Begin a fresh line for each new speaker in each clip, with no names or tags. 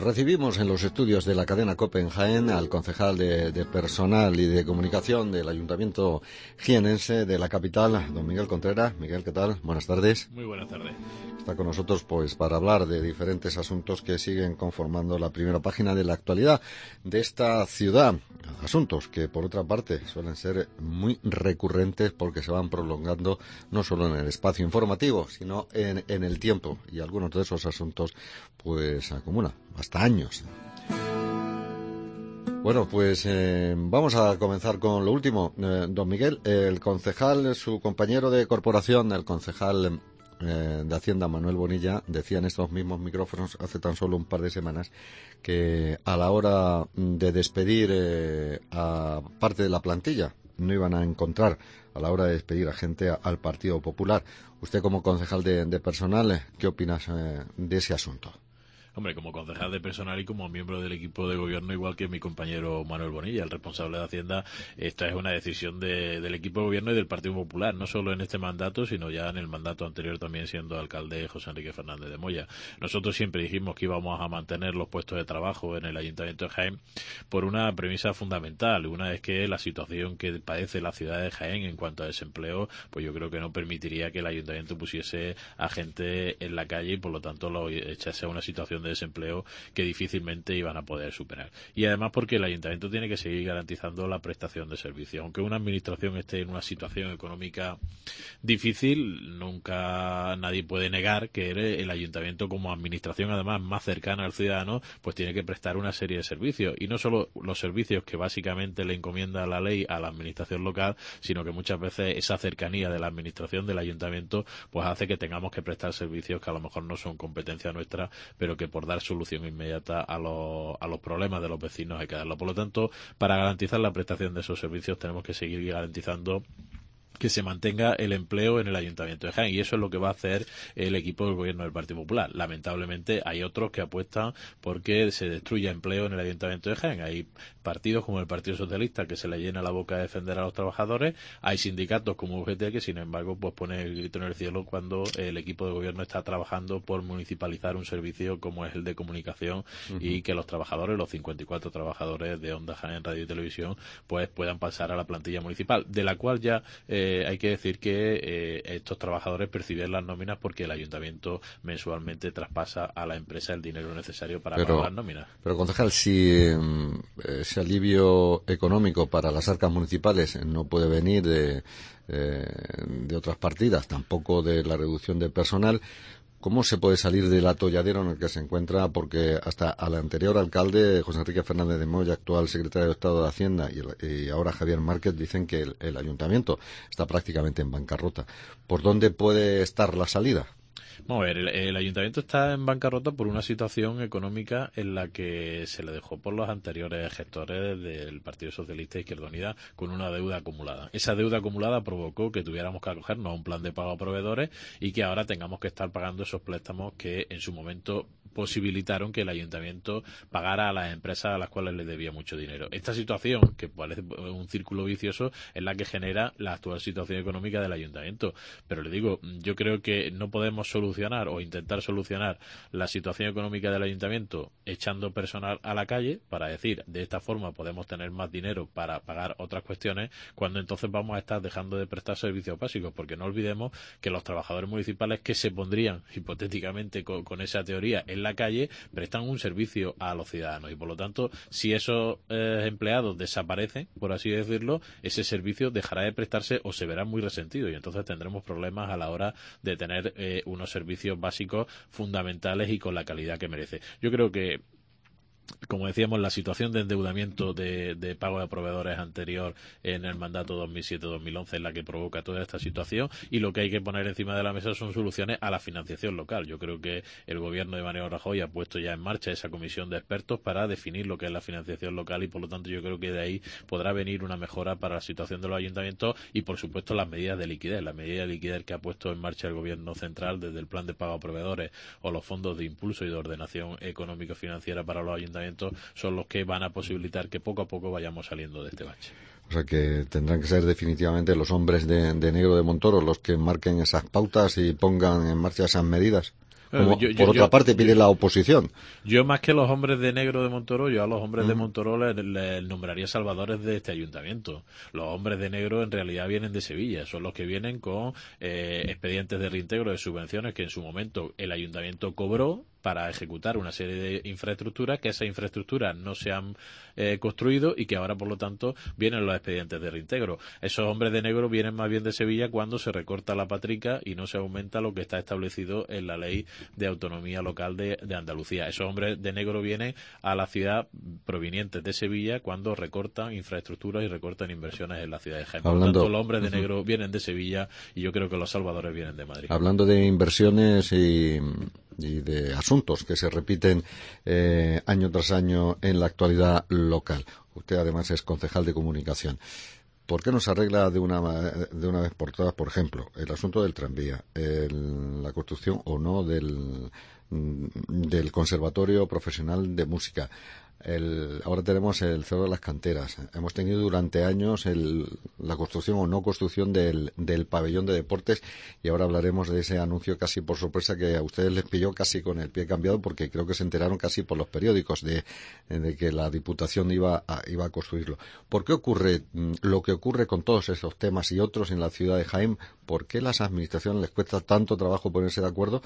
Recibimos en los estudios de la cadena COPE en Jaén al concejal de Personal y de Comunicación del Ayuntamiento jienense de la capital, don Miguel Contreras. Miguel, ¿qué tal? Buenas tardes.
Muy buenas tardes.
Está con nosotros pues para hablar de diferentes asuntos que siguen conformando la primera página de la actualidad de esta ciudad. Asuntos que, por otra parte, suelen ser muy recurrentes porque se van prolongando no solo en el espacio informativo, sino en el tiempo. Y algunos de esos asuntos pues acumulan hasta años. Bueno, pues vamos a comenzar con lo último. Don Miguel, el concejal, su compañero de corporación, el concejal de Hacienda, Manuel Bonilla, decía en estos mismos micrófonos hace tan solo un par de semanas que a la hora de despedir a parte de la plantilla no iban a encontrar a la hora de despedir a gente al Partido Popular. Usted, como concejal de personal, ¿qué opinas de ese asunto?
Hombre, como concejal de personal y como miembro del equipo de gobierno, igual que mi compañero Manuel Bonilla, el responsable de Hacienda, esta es una decisión del equipo de gobierno y del Partido Popular, no solo en este mandato, sino ya en el mandato anterior también siendo alcalde José Enrique Fernández de Moya. Nosotros siempre dijimos que íbamos a mantener los puestos de trabajo en el Ayuntamiento de Jaén por una premisa fundamental. Una es que la situación que padece la ciudad de Jaén en cuanto a desempleo, pues yo creo que no permitiría que el Ayuntamiento pusiese a gente en la calle y por lo tanto lo echase a una situación de desempleo que difícilmente iban a poder superar. Y además porque el Ayuntamiento tiene que seguir garantizando la prestación de servicios. Aunque una administración esté en una situación económica difícil, nunca nadie puede negar que el Ayuntamiento, como administración además más cercana al ciudadano, pues tiene que prestar una serie de servicios. Y no solo los servicios que básicamente le encomienda la ley a la administración local, sino que muchas veces esa cercanía de la administración del Ayuntamiento pues hace que tengamos que prestar servicios que a lo mejor no son competencia nuestra, pero que por dar solución inmediata a los problemas de los vecinos hay que darlo. Por lo tanto, para garantizar la prestación de esos servicios tenemos que seguir garantizando que se mantenga el empleo en el Ayuntamiento de Jaén, y eso es lo que va a hacer el equipo del gobierno del Partido Popular. Lamentablemente hay otros que apuestan porque se destruya empleo en el Ayuntamiento de Jaén. Hay partidos como el Partido Socialista que se le llena la boca de defender a los trabajadores, hay sindicatos como UGT que sin embargo pues pone el grito en el cielo cuando el equipo de gobierno está trabajando por municipalizar un servicio como es el de comunicación y que los trabajadores, los 54 trabajadores de Onda Jaén Radio y Televisión, pues puedan pasar a la plantilla municipal, de la cual ya hay que decir que estos trabajadores perciben las nóminas porque el ayuntamiento mensualmente traspasa a la empresa el dinero necesario para pagar las nóminas.
Pero, concejal, si ese alivio económico para las arcas municipales no puede venir de otras partidas, tampoco de la reducción de personal, ¿cómo se puede salir del atolladero en el que se encuentra? Porque hasta al anterior alcalde, José Enrique Fernández de Moya, actual secretario de Estado de Hacienda, y ahora Javier Márquez, dicen que el ayuntamiento está prácticamente en bancarrota. ¿Por dónde puede estar la salida?
Vamos a ver, el ayuntamiento está en bancarrota por una situación económica en la que se le dejó por los anteriores gestores del Partido Socialista e Izquierda Unida con una deuda acumulada. Esa deuda acumulada provocó que tuviéramos que acogernos a un plan de pago a proveedores y que ahora tengamos que estar pagando esos préstamos que en su momento posibilitaron que el ayuntamiento pagara a las empresas a las cuales le debía mucho dinero. Esta situación, que parece un círculo vicioso, es la que genera la actual situación económica del ayuntamiento. Pero le digo, yo creo que no podemos solucionar o intentar solucionar la situación económica del ayuntamiento echando personal a la calle para decir, de esta forma podemos tener más dinero para pagar otras cuestiones, cuando entonces vamos a estar dejando de prestar servicios básicos, porque no olvidemos que los trabajadores municipales que se pondrían hipotéticamente con esa teoría en la calle prestan un servicio a los ciudadanos y por lo tanto si esos empleados desaparecen, por así decirlo, ese servicio dejará de prestarse o se verá muy resentido y entonces tendremos problemas a la hora de tener unos servicios básicos fundamentales y con la calidad que merece. Yo creo que, como decíamos, la situación de endeudamiento de pago de proveedores anterior en el mandato 2007-2011 es la que provoca toda esta situación y lo que hay que poner encima de la mesa son soluciones a la financiación local. Yo creo que el gobierno de Mariano Rajoy ha puesto ya en marcha esa comisión de expertos para definir lo que es la financiación local y por lo tanto yo creo que de ahí podrá venir una mejora para la situación de los ayuntamientos y por supuesto las medidas de liquidez. La medida de liquidez que ha puesto en marcha el gobierno central desde el plan de pago a proveedores o los fondos de impulso y de ordenación económico-financiera para los ayuntamientos son los que van a posibilitar que poco a poco vayamos saliendo de este bache.
O sea que tendrán que ser definitivamente los hombres de negro de Montoro los que marquen esas pautas y pongan en marcha esas medidas. como por otra parte pide la oposición.
Yo, más que los hombres de negro de Montoro, yo a los hombres de Montoro les nombraría salvadores de este ayuntamiento. Los hombres de negro en realidad vienen de Sevilla, son los que vienen con expedientes de reintegro de subvenciones que en su momento el ayuntamiento cobró para ejecutar una serie de infraestructuras, que esas infraestructuras no se han construido y que ahora, por lo tanto, vienen los expedientes de reintegro. Esos hombres de negro vienen más bien de Sevilla cuando se recorta la patrica y no se aumenta lo que está establecido en la ley de autonomía local de Andalucía. Esos hombres de negro vienen a la ciudad provenientes de Sevilla cuando recortan infraestructuras y recortan inversiones en la ciudad de Jaén. Por lo tanto, los hombres de negro vienen de Sevilla y yo creo que los salvadores vienen de Madrid.
Hablando de inversiones y de asuntos que se repiten año tras año en la actualidad local. Usted además es concejal de comunicación. ¿Por qué no se arregla de una vez por todas, por ejemplo, el asunto del tranvía, la construcción o no del Conservatorio Profesional de Música? Ahora tenemos el Cerro de las Canteras. Hemos tenido durante años la construcción o no construcción del pabellón de deportes, y ahora hablaremos de ese anuncio casi por sorpresa que a ustedes les pilló casi con el pie cambiado, porque creo que se enteraron casi por los periódicos de que la Diputación iba a construirlo. ¿Por qué ocurre lo que ocurre con todos esos temas y otros en la ciudad de Jaén? ¿Por qué las administraciones les cuesta tanto trabajo ponerse de acuerdo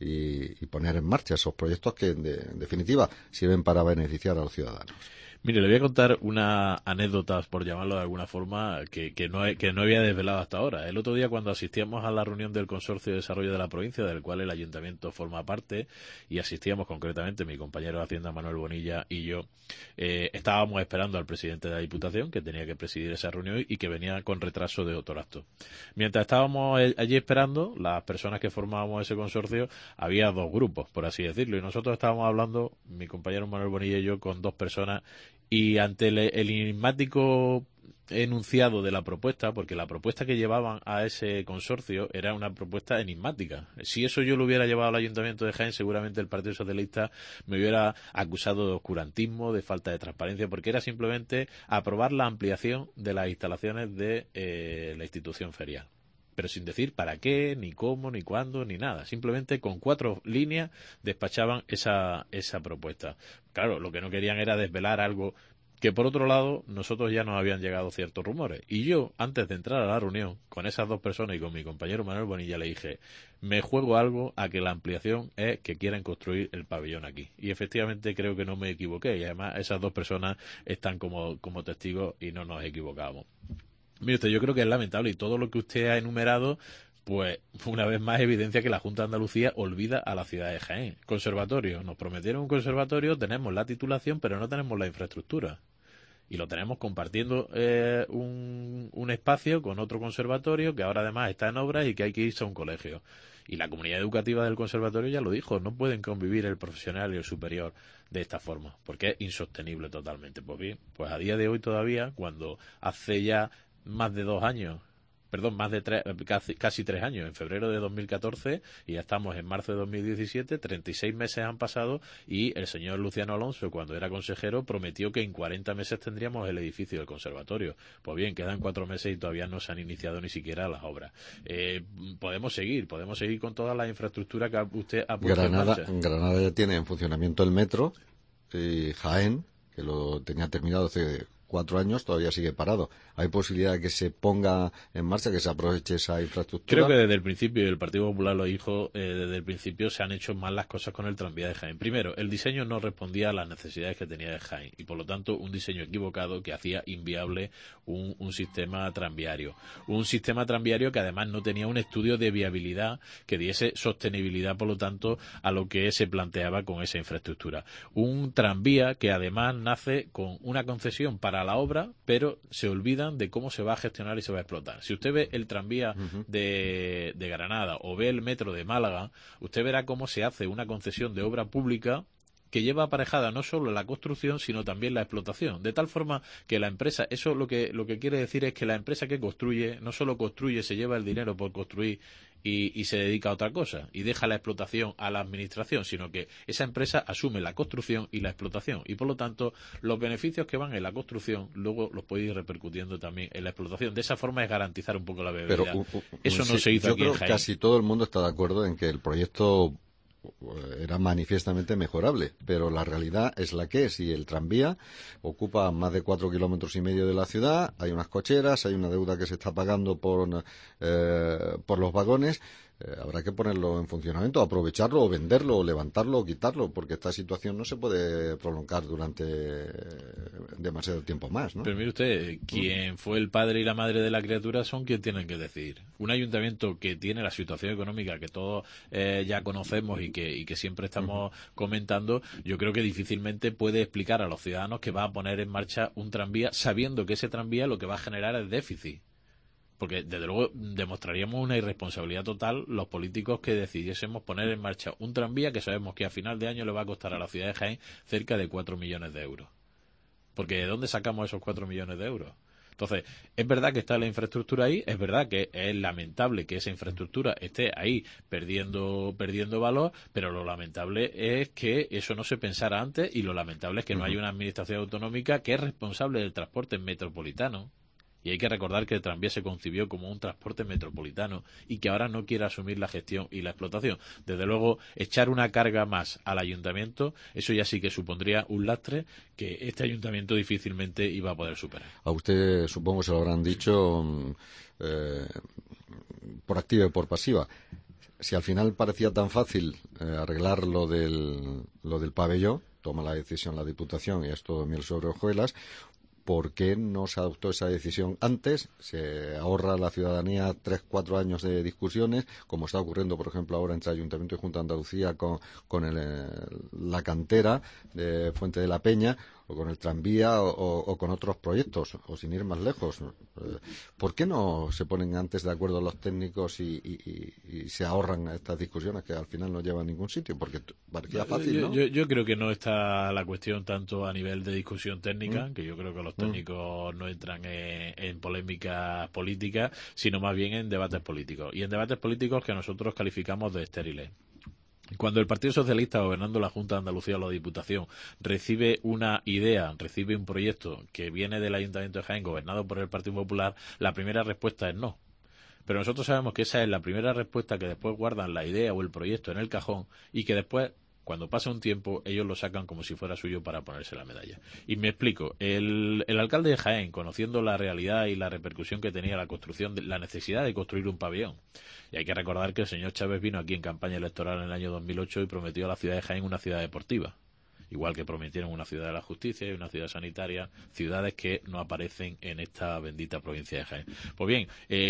y poner en marcha esos proyectos que, en definitiva, sirven para beneficiar a los ciudadanos?
Mire, le voy a contar una anécdota, por llamarlo de alguna forma, que no había desvelado hasta ahora. El otro día, cuando asistíamos a la reunión del Consorcio de Desarrollo de la Provincia, del cual el Ayuntamiento forma parte, y asistíamos concretamente mi compañero de Hacienda, Manuel Bonilla, y yo, estábamos esperando al presidente de la Diputación, que tenía que presidir esa reunión y que venía con retraso de otro acto. Mientras estábamos allí esperando, las personas que formábamos ese consorcio, había dos grupos, por así decirlo, y nosotros estábamos hablando, mi compañero Manuel Bonilla y yo, con dos personas. Y ante el enigmático enunciado de la propuesta, porque la propuesta que llevaban a ese consorcio era una propuesta enigmática. Si eso yo lo hubiera llevado al Ayuntamiento de Jaén, seguramente el Partido Socialista me hubiera acusado de oscurantismo, de falta de transparencia, porque era simplemente aprobar la ampliación de las instalaciones de la institución ferial. Pero sin decir para qué, ni cómo, ni cuándo, ni nada. Simplemente con 4 líneas despachaban esa propuesta. Claro, lo que no querían era desvelar algo que, por otro lado, nosotros ya nos habían llegado ciertos rumores. Y yo, antes de entrar a la reunión, con esas dos personas y con mi compañero Manuel Bonilla, le dije, me juego algo a que la ampliación es que quieren construir el pabellón aquí. Y efectivamente creo que no me equivoqué. Y además esas dos personas están como testigos y no nos equivocamos. Mire usted, yo creo que es lamentable, y todo lo que usted ha enumerado, pues una vez más evidencia que la Junta de Andalucía olvida a la ciudad de Jaén. Conservatorio, nos prometieron un conservatorio, tenemos la titulación, pero no tenemos la infraestructura. Y lo tenemos compartiendo un espacio con otro conservatorio que ahora además está en obras y que hay que irse a un colegio. Y la comunidad educativa del conservatorio ya lo dijo, no pueden convivir el profesional y el superior de esta forma, porque es insostenible totalmente. Pues bien, pues a día de hoy todavía, cuando hace ya más de 2 años, más de casi 3 años, en febrero de 2014, y ya estamos en marzo de 2017, 36 meses han pasado, y el señor Luciano Alonso, cuando era consejero, prometió que en 40 meses tendríamos el edificio del conservatorio. Pues bien, quedan 4 meses y todavía no se han iniciado ni siquiera las obras. Podemos seguir con toda la infraestructura que usted ha puesto en marcha.
Granada ya tiene en funcionamiento el metro, y Jaén, que lo tenía terminado hace 4 años, todavía sigue parado. ¿Hay posibilidad de que se ponga en marcha, que se aproveche esa infraestructura?
Creo que desde el principio, y el Partido Popular lo dijo, desde el principio se han hecho mal las cosas con el tranvía de Jaén. Primero, el diseño no respondía a las necesidades que tenía de Jaén, y por lo tanto un diseño equivocado que hacía inviable un sistema tranviario. Un sistema tranviario que además no tenía un estudio de viabilidad que diese sostenibilidad, por lo tanto, a lo que se planteaba con esa infraestructura. Un tranvía que además nace con una concesión para la obra, pero se olvidan de cómo se va a gestionar y se va a explotar. Si usted ve el tranvía de Granada o ve el metro de Málaga, usted verá cómo se hace una concesión de obra pública que lleva aparejada no solo la construcción, sino también la explotación, de tal forma que la empresa, eso lo que quiere decir es que la empresa que construye, no solo construye, se lleva el dinero por construir y se dedica a otra cosa, y deja la explotación a la administración, sino que esa empresa asume la construcción y la explotación, y por lo tanto los beneficios que van en la construcción luego los puede ir repercutiendo también en la explotación. De esa forma es garantizar un poco la viabilidad. Eso no se hizo aquí en Jaén.
Yo creo que casi todo el mundo está de acuerdo en que el proyecto era manifiestamente mejorable, pero la realidad es la que es, y el tranvía ocupa más de 4,5 kilómetros de la ciudad, hay unas cocheras, hay una deuda que se está pagando por los vagones. Habrá que ponerlo en funcionamiento, aprovecharlo o venderlo o levantarlo o quitarlo, porque esta situación no se puede prolongar durante demasiado tiempo más, ¿no?
Pero mire usted, quien fue el padre y la madre de la criatura son quienes tienen que decidir. Un ayuntamiento que tiene la situación económica que todos ya conocemos y que siempre estamos comentando, yo creo que difícilmente puede explicar a los ciudadanos que va a poner en marcha un tranvía sabiendo que ese tranvía lo que va a generar es déficit. Porque, desde luego, demostraríamos una irresponsabilidad total los políticos que decidiésemos poner en marcha un tranvía que sabemos que a final de año le va a costar a la ciudad de Jaén cerca de 4 millones de euros. Porque ¿de dónde sacamos esos 4 millones de euros? Entonces, es verdad que está la infraestructura ahí, es verdad que es lamentable que esa infraestructura esté ahí perdiendo valor, pero lo lamentable es que eso no se pensara antes, y lo lamentable es que no hay una administración autonómica que es responsable del transporte metropolitano. Y hay que recordar que el tranvía se concibió como un transporte metropolitano y que ahora no quiere asumir la gestión y la explotación. Desde luego, echar una carga más al ayuntamiento, eso ya sí que supondría un lastre que este ayuntamiento difícilmente iba a poder superar.
A usted, supongo, se lo habrán dicho por activa y por pasiva. Si al final parecía tan fácil arreglar lo del pabellón, toma la decisión la Diputación y es todo miel sobre hojuelas. ¿Por qué no se adoptó esa decisión antes? Se ahorra a la ciudadanía 3-4 años de discusiones, como está ocurriendo, por ejemplo, ahora entre Ayuntamiento y Junta de Andalucía con la cantera de Fuente de la Peña, o con el tranvía, o con otros proyectos, o sin ir más lejos. ¿Por qué no se ponen antes de acuerdo los técnicos y se ahorran estas discusiones que al final no llevan a ningún sitio? Porque parecía fácil, ¿no?
Yo creo que no está la cuestión tanto a nivel de discusión técnica, que yo creo que los técnicos no entran en polémicas políticas, sino más bien en debates políticos. Y en debates políticos que nosotros calificamos de estériles. Cuando el Partido Socialista, gobernando la Junta de Andalucía o la Diputación, recibe una idea, recibe un proyecto que viene del Ayuntamiento de Jaén, gobernado por el Partido Popular, la primera respuesta es no. Pero nosotros sabemos que esa es la primera respuesta, que después guardan la idea o el proyecto en el cajón y que después, cuando pasa un tiempo, ellos lo sacan como si fuera suyo para ponerse la medalla. Y me explico. El alcalde de Jaén, conociendo la realidad y la repercusión que tenía la construcción, la necesidad de construir un pabellón, y hay que recordar que el señor Chávez vino aquí en campaña electoral en el año 2008 y prometió a la ciudad de Jaén una ciudad deportiva. Igual que prometieron una ciudad de la justicia y una ciudad sanitaria, ciudades que no aparecen en esta bendita provincia de Jaén. Pues bien,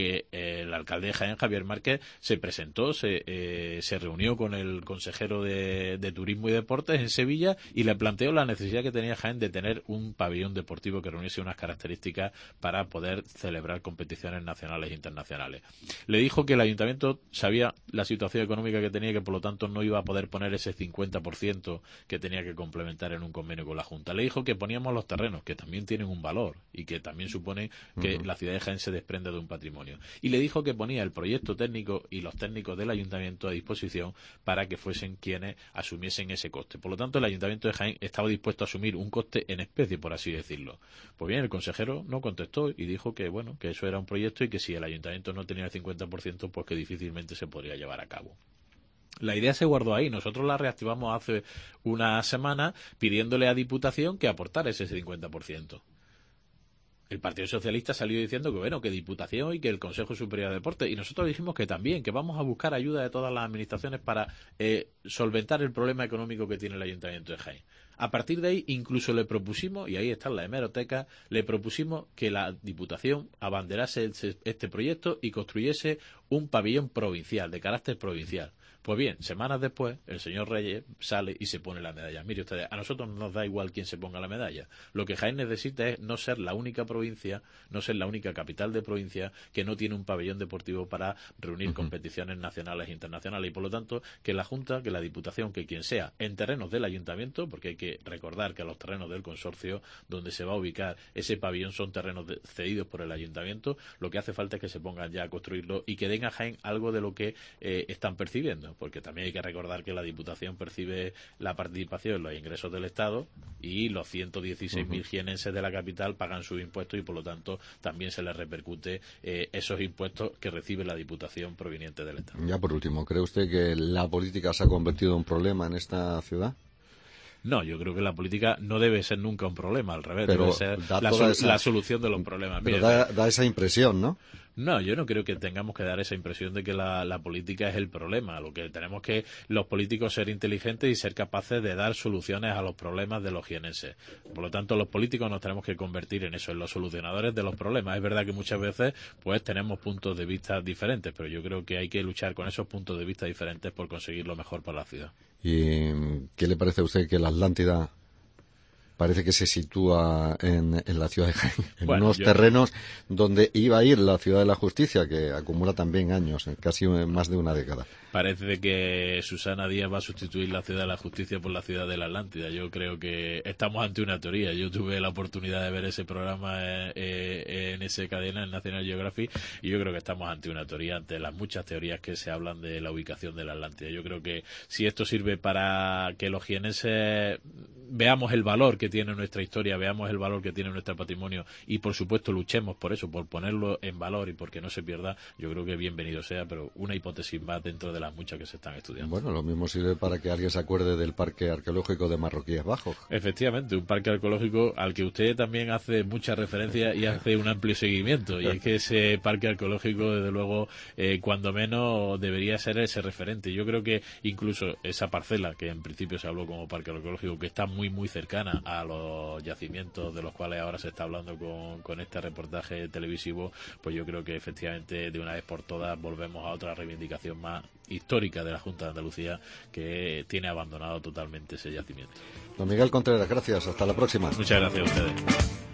el alcalde de Jaén, Javier Márquez, se presentó, se reunió con el consejero de Turismo y Deportes en Sevilla y le planteó la necesidad que tenía Jaén de tener un pabellón deportivo que reuniese unas características para poder celebrar competiciones nacionales e internacionales. Le dijo que el ayuntamiento sabía la situación económica que tenía y que por lo tanto no iba a poder poner ese 50% que tenía que complementar en un convenio con la Junta. Le dijo que poníamos los terrenos, que también tienen un valor y que también supone que la ciudad de Jaén se desprende de un patrimonio. Y le dijo que ponía el proyecto técnico y los técnicos del ayuntamiento a disposición para que fuesen quienes asumiesen ese coste. Por lo tanto, el ayuntamiento de Jaén estaba dispuesto a asumir un coste en especie, por así decirlo. Pues bien, el consejero no contestó y dijo que, bueno, que eso era un proyecto y que si el ayuntamiento no tenía el 50%, pues que difícilmente se podría llevar a cabo. La idea se guardó ahí. Nosotros la reactivamos hace una semana pidiéndole a Diputación que aportara ese 50%. El Partido Socialista salió diciendo que bueno, que Diputación y que el Consejo Superior de Deportes. Y nosotros dijimos que también, que vamos a buscar ayuda de todas las administraciones para solventar el problema económico que tiene el Ayuntamiento de Jaén. A partir de ahí, incluso le propusimos, y ahí está en la hemeroteca, le propusimos que la Diputación abanderase este proyecto y construyese un pabellón provincial, de carácter provincial. Pues bien, semanas después, el señor Reyes sale y se pone la medalla. Mire ustedes, a nosotros no nos da igual quién se ponga la medalla. Lo que Jaén necesita es no ser la única provincia, no ser la única capital de provincia que no tiene un pabellón deportivo para reunir competiciones nacionales e internacionales. Y por lo tanto, que la Junta, que la Diputación, que quien sea, en terrenos del Ayuntamiento, porque hay que recordar que los terrenos del consorcio donde se va a ubicar ese pabellón son terrenos cedidos por el Ayuntamiento, lo que hace falta es que se pongan ya a construirlo y que den a Jaén algo de lo que están percibiendo. sentido, porque también hay que recordar que la Diputación percibe la participación en los ingresos del Estado y los 116.000 jienenses de la capital pagan sus impuestos y por lo tanto también se les repercute esos impuestos que recibe la Diputación proveniente del Estado.
Ya por último, ¿cree usted que la política se ha convertido en un problema en esta ciudad?
No, yo creo que la política no debe ser nunca un problema, al revés,
pero
debe ser la solución de los problemas.
Pero
Mira,
da esa impresión, ¿no?
No, yo no creo que tengamos que dar esa impresión de que la política es el problema. Lo que tenemos que los políticos ser inteligentes y ser capaces de dar soluciones a los problemas de los jienenses. Por lo tanto, los políticos nos tenemos que convertir en eso, en los solucionadores de los problemas. Es verdad que muchas veces pues tenemos puntos de vista diferentes, pero yo creo que hay que luchar con esos puntos de vista diferentes por conseguir lo mejor para la ciudad.
¿Y qué le parece a usted que la Atlántida parece que se sitúa en la ciudad de Jaén, en unos terrenos donde iba a ir la ciudad de la justicia, que acumula también años, casi más de una década?
Parece que Susana Díaz va a sustituir la ciudad de la justicia por la ciudad de la Atlántida. Yo creo que estamos ante una teoría. Yo tuve la oportunidad de ver ese programa en esa cadena, en National Geographic, y yo creo que estamos ante una teoría, ante las muchas teorías que se hablan de la ubicación de la Atlántida. Yo creo que si esto sirve para que los jienenses veamos el valor que tiene nuestra historia, veamos el valor que tiene nuestro patrimonio y por supuesto luchemos por eso, por ponerlo en valor y porque no se pierda, yo creo que bienvenido sea, pero una hipótesis más dentro de las muchas que se están estudiando.
Bueno, lo mismo sirve para que alguien se acuerde del Parque Arqueológico de Marroquíes Bajos.
Efectivamente, un parque arqueológico al que usted también hace mucha referencia y hace un amplio seguimiento, y es que ese parque arqueológico, desde luego, cuando menos debería ser ese referente. Yo creo que incluso esa parcela, que en principio se habló como parque arqueológico, que está muy muy cercana a los yacimientos de los cuales ahora se está hablando con este reportaje televisivo, pues yo creo que efectivamente de una vez por todas volvemos a otra reivindicación más histórica de la Junta de Andalucía, que tiene abandonado totalmente ese yacimiento.
Don Miguel Contreras, gracias. Hasta la próxima.
Muchas gracias a ustedes.